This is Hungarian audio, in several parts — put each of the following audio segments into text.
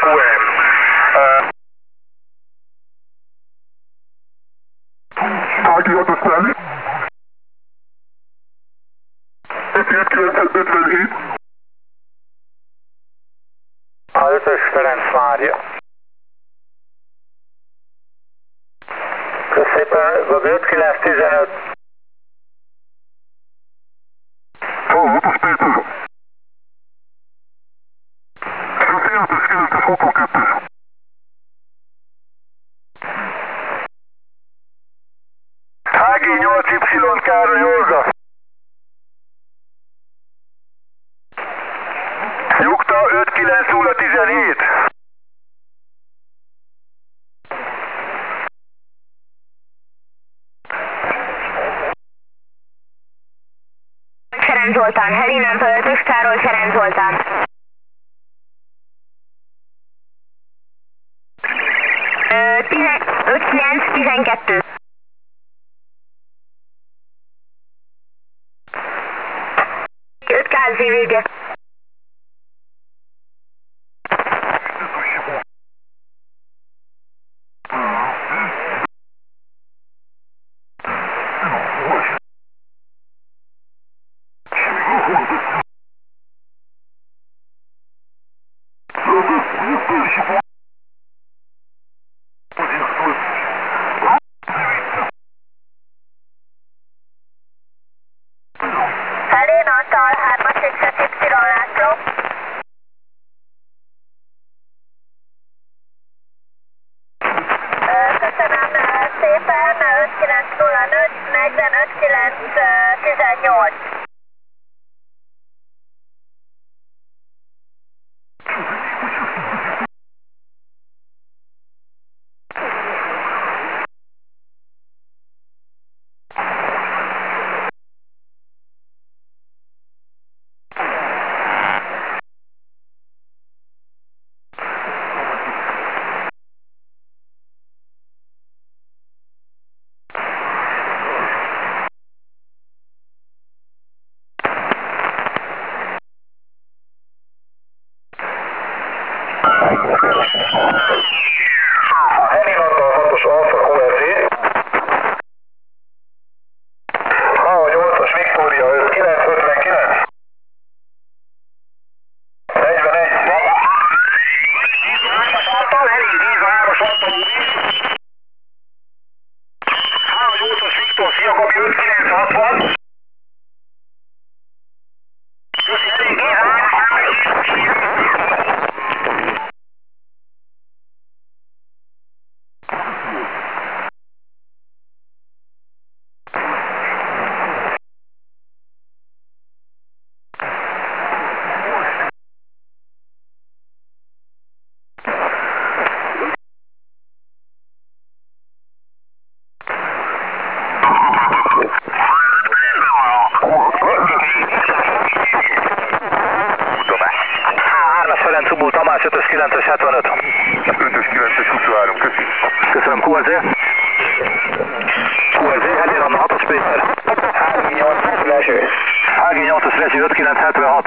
QM. Ági 6-os mellé. 5957. A 5-ös Ferenc Mária. Köszönöm szépen, az 5915. Ó, 6-os Péter. Köszi 6-os 9-es 62-es. HG8Y Károly Olga. Nyugta 59017. Ferenc Zoltán, Helinánta 5-ös Károly Ferenc Zoltán. 5912. Öt KZ vége. Helinántal 3-as Y László. Köszönöm szépen, 5905 45918. Helinántal 6-os Alfa QRZ. H8-as Viktória 5959. 41. H8-as Viktor Fiakobi 5960. Ferenc Subó Tamás 5-ös 9-es 75. 5-ös 9-es 23, köszi. Köszönöm, QRZ. QRZ, Helinánta 6-os Péter. HG8-as Rezső. HG8-as Rezső 5976.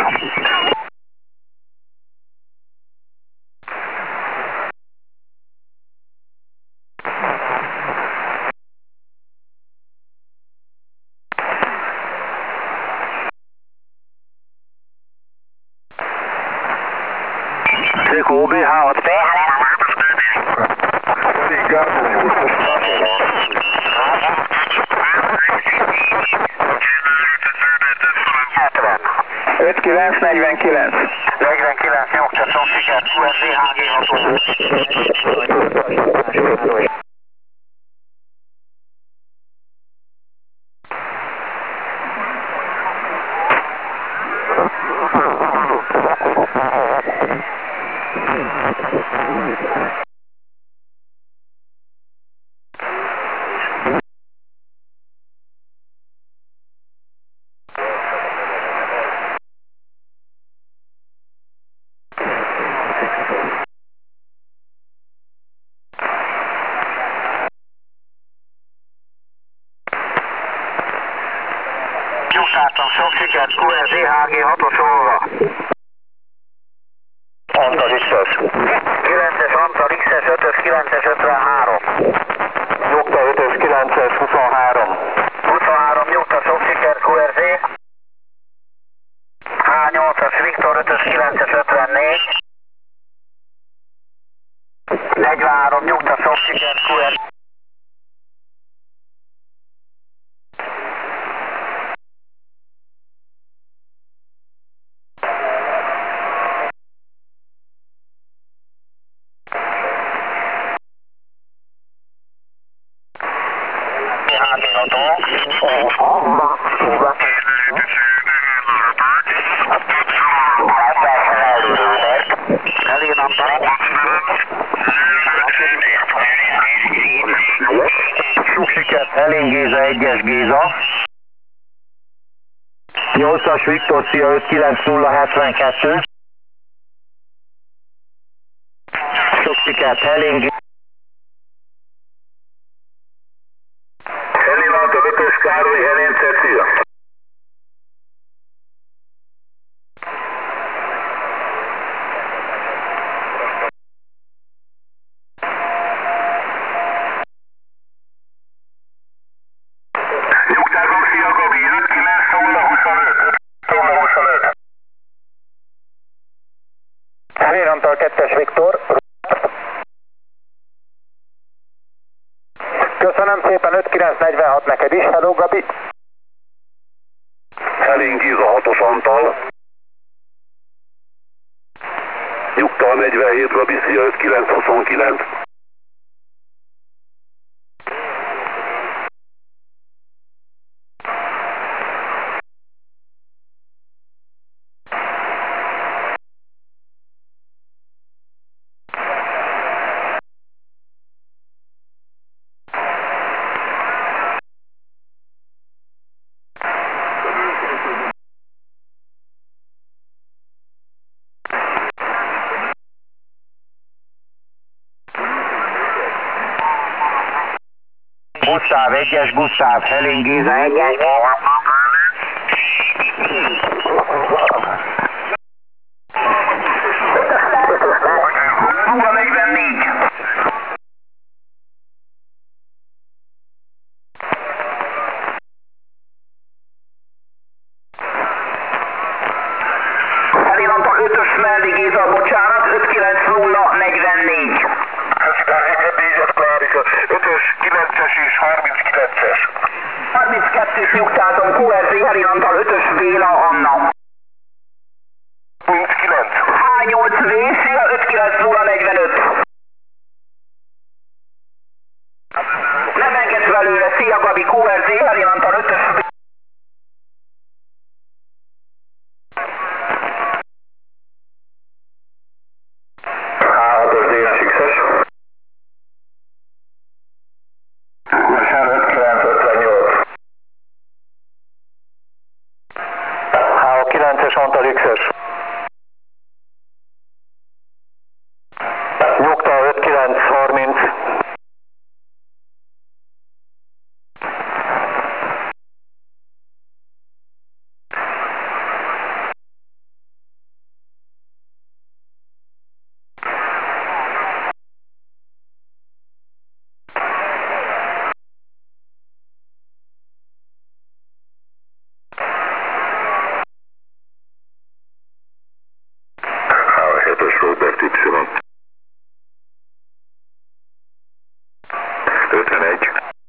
CQOB H6P. Öt 949. 49 nyugta, sok sikert, QRZ HG6. Nyugtáltam, sok sikert, QRZ HG6-os Olga. Antal István. Géza 1-es Géza. 8-as Viktor Szia 59072. Sok sikert Helling. Elindult a 5-ös Károly, Helén Cecil. Nyugtágon, Szia Gabi, 59025. 25. Helén Antal 2-es Viktor. Köszönöm szépen, 5946 neked is. Hello Gabi. Helén Géza 6-os Antal. Nyugtal 47, Gabi, Szia 5929. Gusztáv 1-es Gusztáv, Helén Géza 1-es Géza. Nulla 44. Helén Antal 5-ös Melli Géza, bocsánat, 59044. Engedélyezett Klárika, 5-ös, 9-es és 39-es. 32-s nyugtáton, QRZ, Helén Antal 5-ös Béla Anna. 39. H8V, Szia 59045. Nem engedsz belőle, Szia Gabi, QRZ, Helén Antal 5-ös H6-os Dénes X-es. Vasár 5958. H9-es Antal X-es. Nyugta 5930. H7-ös Robert Y. 51.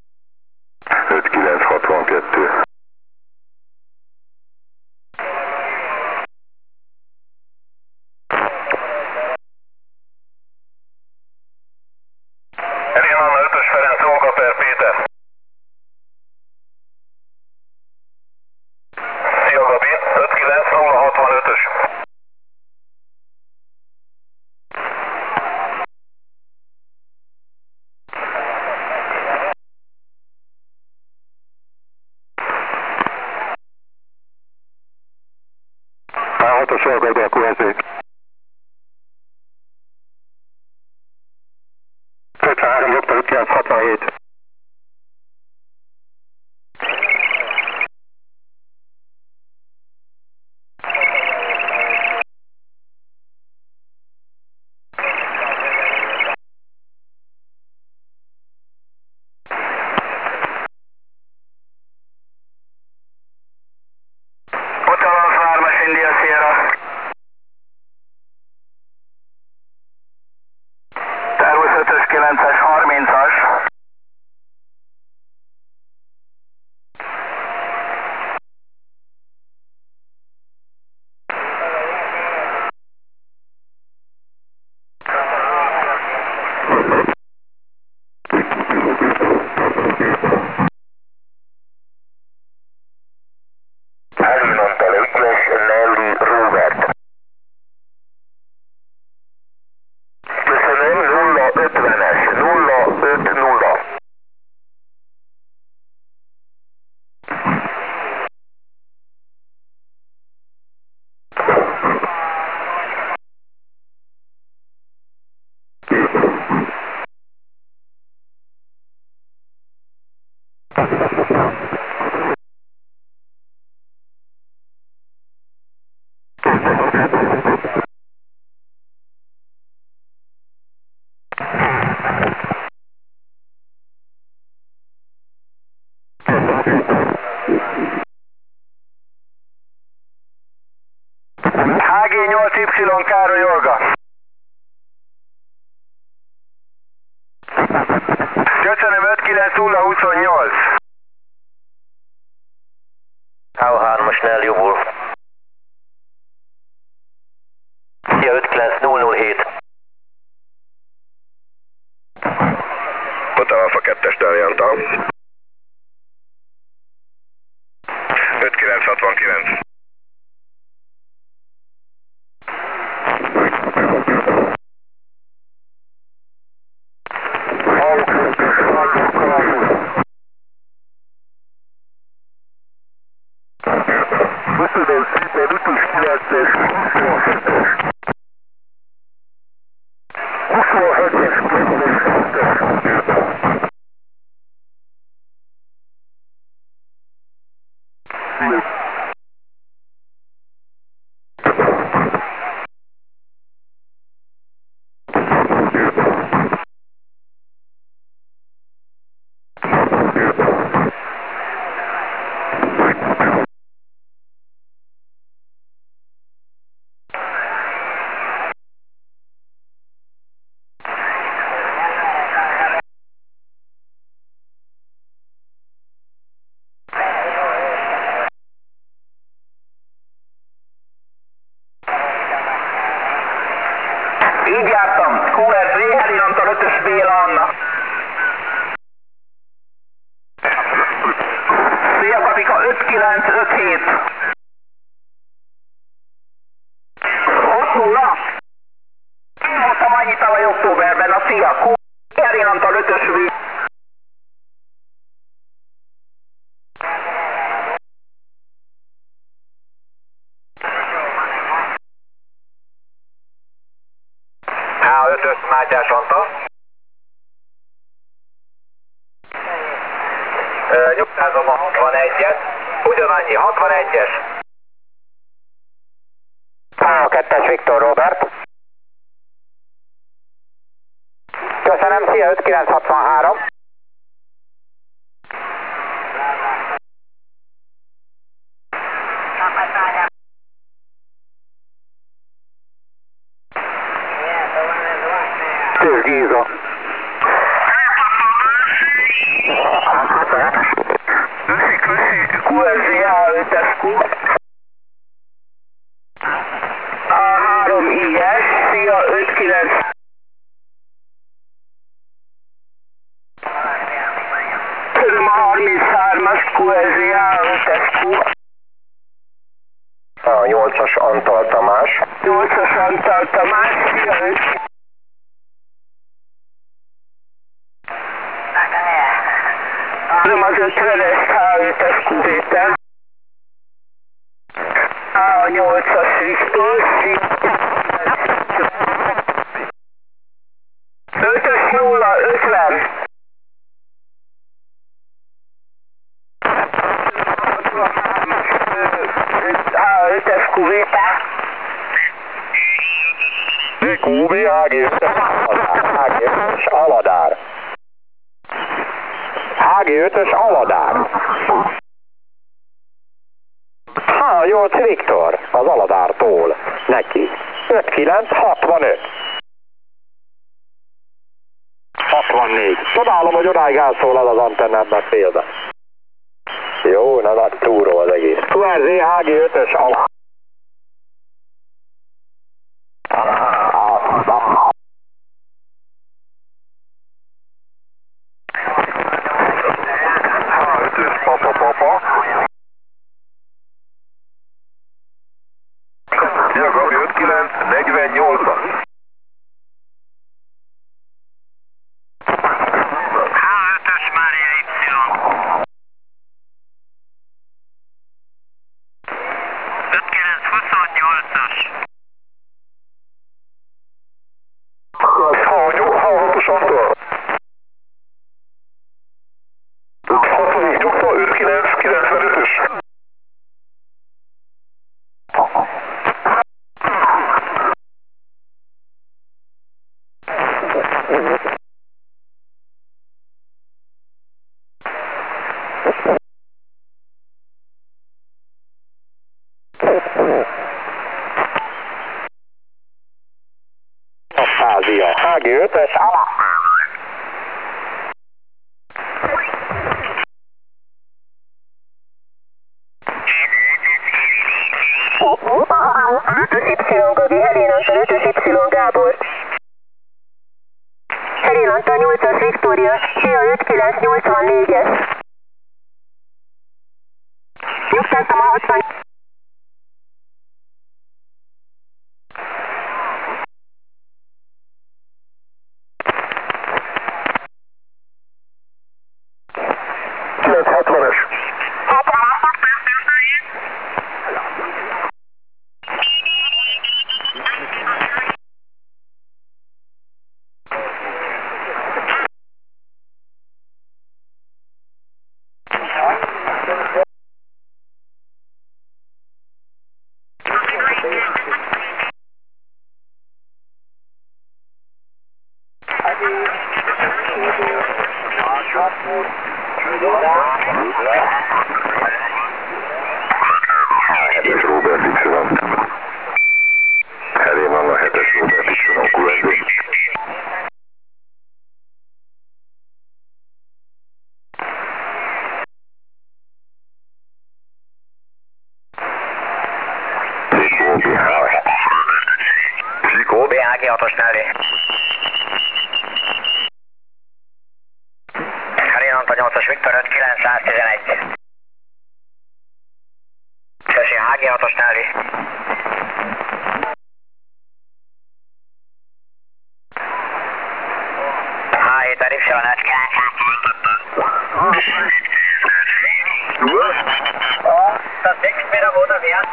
5962. Helén Anna 5-ös Ferenc Olga per Péter. Szia Gabi, 59065-ös. H6-os Olga a QRZ. 53 Dr. 567. Bocsánat, 3-as India Sierra. Tervusz 5-ös 9-es 30-as. 5969. Köszönöm szépen, ütös 9-es, 27-es, 2-es. Így jártam, QRZ, Heliantal 5-ös Béla Anna. Szia Gabika, 5957. 6-0. Én voltam annyit tavaly októberben a Szia Heliantal 5-ös V. H5-ös Mátyás Antal. Nyugtázom a 61-et. Ugyanannyi, 61-es. H2-es Viktor Robert. Köszönöm, szia 5963. Tős Géza. Köszi, QRZ, A5-es Q. A3IS, szia 59. Köröm a 33-as QRZ, A5-es Q. A 8-as Antal Tamás. 8-as Antal Tamás, szia 5. Köröm az 50-es H5-es Q Péter. A8-as Viktor, szia 5-ös 050. A5-es Q Péter. QB HG5-ös Aladár. HG5-ös Aladár. H8 Viktor az Aladártól neki. 5965. 64. Csodálom, hogy odáig elszólal az antennában példa. Jó, na nagy túró az egész. QRZ HG5-ös Aladár. Papa. Szia Gabi, 5948-as. H5-ös Mária Y. 5928-as. H6-os Antal. 64 nyugta, 5995-ös. Ázsia. HG5-es alá. Y Gabi, Helena, 5-Y Gábor. Helena, Antal 8-as Victoria, Sia 5984-es. Nyugtattam a 60. Hetes Robert Y. Elé van a 7-es Robert Y. Kulajban. Sikó BHG 6-os mellé. Helén Antal 8-as Viktor 5911. Köszi HG 6-os mellé. H7 Y 5911. Das nächste Meter wurde wert.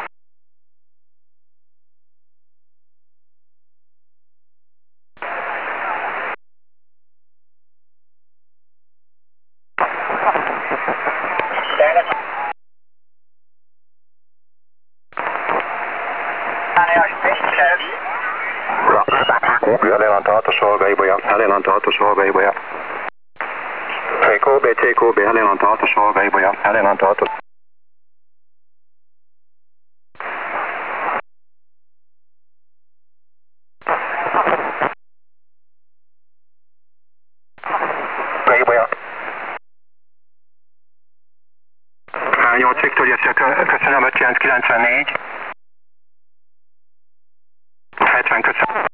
Helén Antal 6-os Olgaibolya. Helén Antal 6-os Olgaibolya. CQB, Helén Antal 6-os Olgaibolya. Helén Antal 6-os. Olgaibolya. H8 Victoria, köszönöm 5994. 70 köszönöm.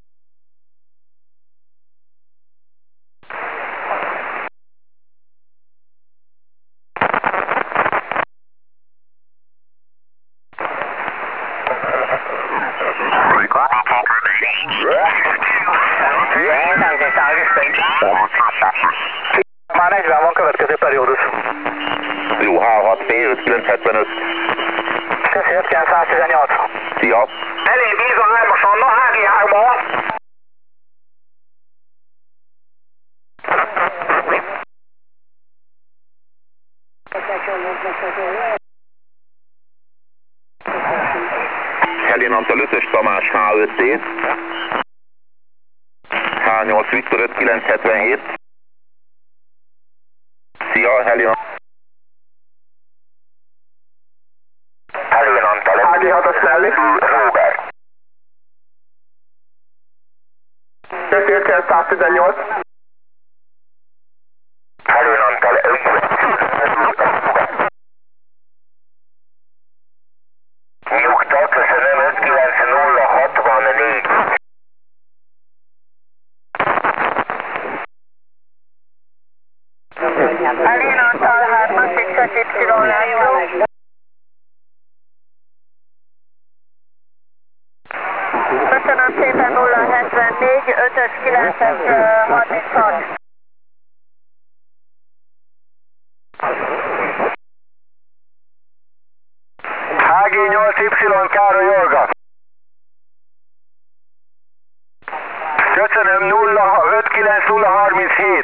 Már 40 van, következő periódus. Jó, H6 P 5975. Köszi 5118. Szia. Elé víz a 3-ason, na HG3-on. Helén Antal 5-ös Tamás H5-t. H8 Viktor 5977. Szia, Helén Antal. Helén Antal HG6-os mellé. Robert. Köszi 5118. Helén Antal Nyugta, köszönöm 59064. Helén Antal 3-as X-es Y László. Köszönöm szépen 074, 5-ös 9-es 36. HG8Y Károly Olga. Köszönöm 59037.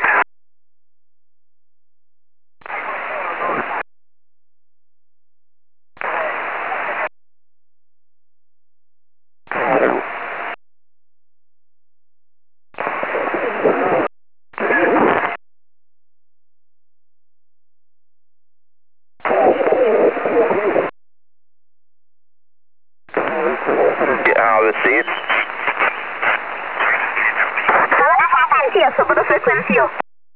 A5-t. Szia, szabad a frekvencia.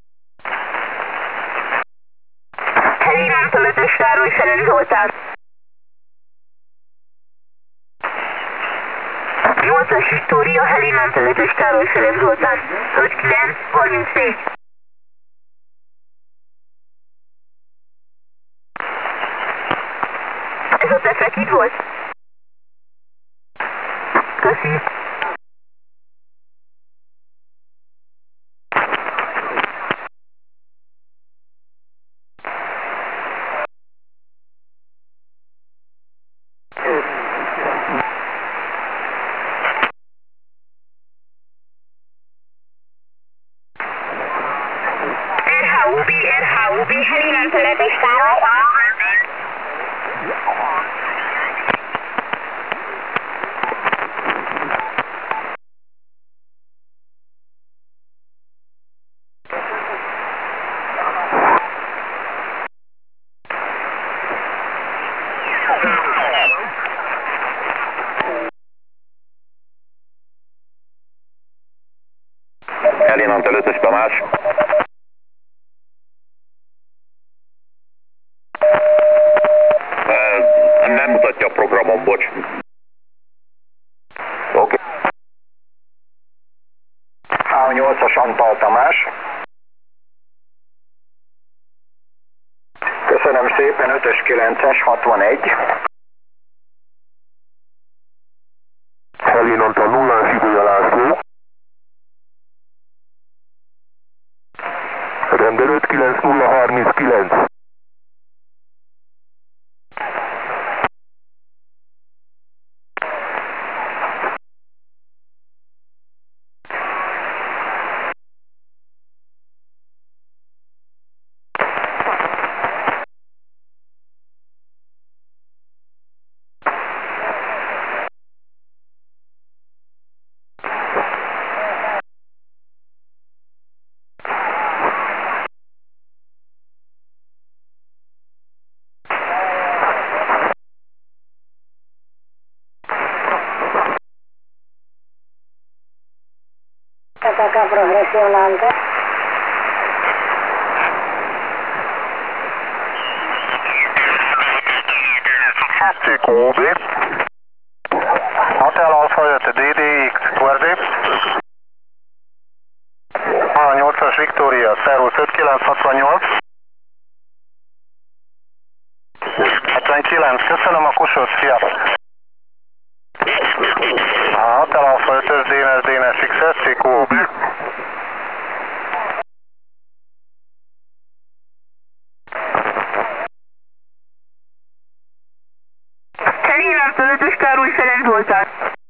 Helén Antal 5-ös Károly Ferenc Zoltán. 8-as Victoria, Helén Helyirántól 5-ös Károly Ferenc Zoltán, 5934. Ez a tefek itt volt? Köszi. RHUB, Helyirántól 5-ös Károly. Helyirántól 5-ös Tamás. Nem mutatja a programon, bocs. Oké. H8-as Antal Tamás. Köszönöm szépen, 5-ös 9-es 61. Helyirántól 0-as Ibolya László. Rendben 59039. Ataca progresionante. CQB. Hotel Alpha 5 DDX, Tuerde. A8-as Victoria, Szervusz 5968. 79, köszönöm a kusot, szia! A Hotel Alpha 5-ös DNS XS, CQB. Helyirántól 5-ös Károly Ferenc Zoltán.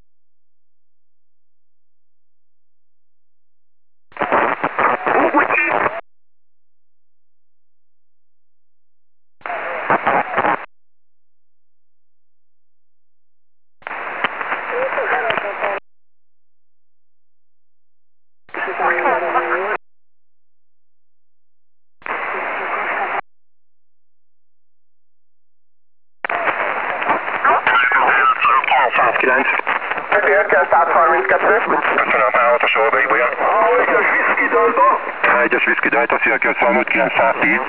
Érkel 132. Köszönöm, H6-os Olga Ibolya. A1-as Whisky Delta. H1-es Whisky Delta, szia 95910.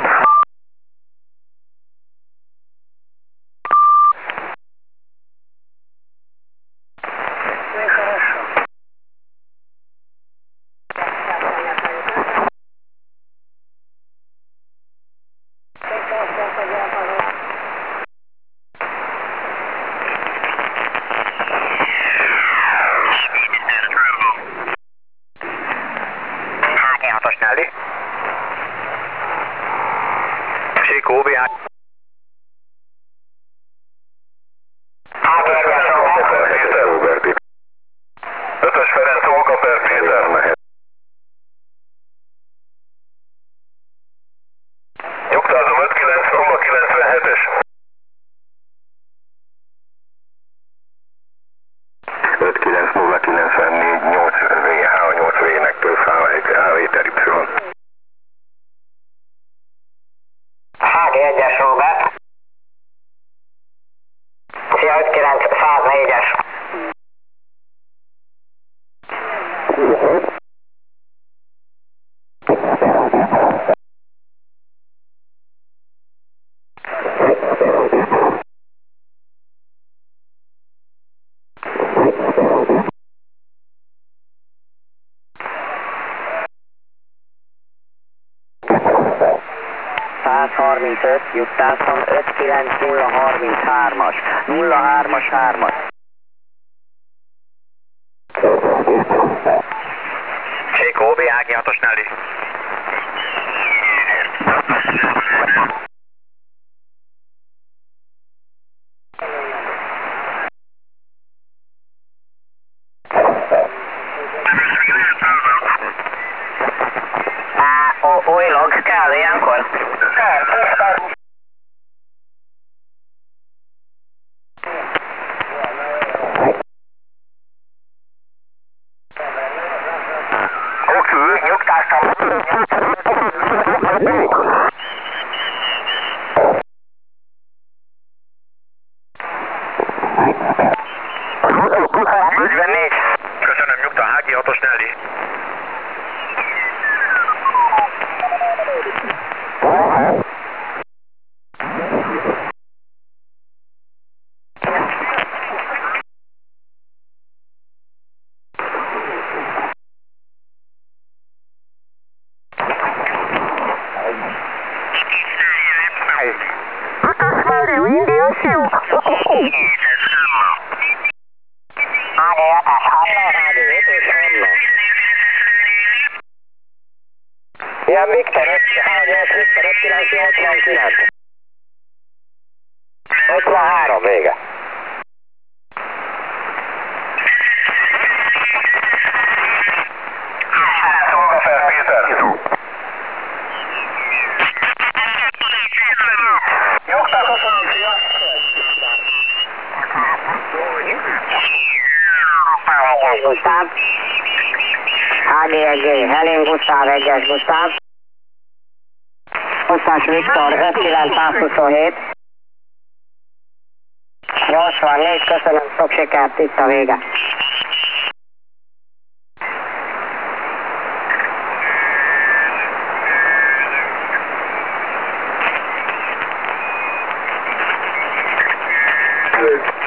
CQB. Ötös Ferenc Olga per Péter. Nyugtázom 59097-es. 59094 8V, H8V-nek H-véter Y. H1-es 135, juttatom 59033-as, 03-as 3-as. Csékó, BHG 6-os Nelly. Oilog kell ilyenkor? Oké, nyugtáztam. Köszönöm, nyugta, HG 6-os Nelly. Ilyen Viktor, Viktor 5989. 53 vége. Szolga fel, Péter. Nyugta, köszönöm, szia! Gusztáv. HG1, Helén Gusztáv, 1-es Gusztáv. 20-as Viktor, 5927. 84, köszönöm, sok sikert, itt a vége. Good.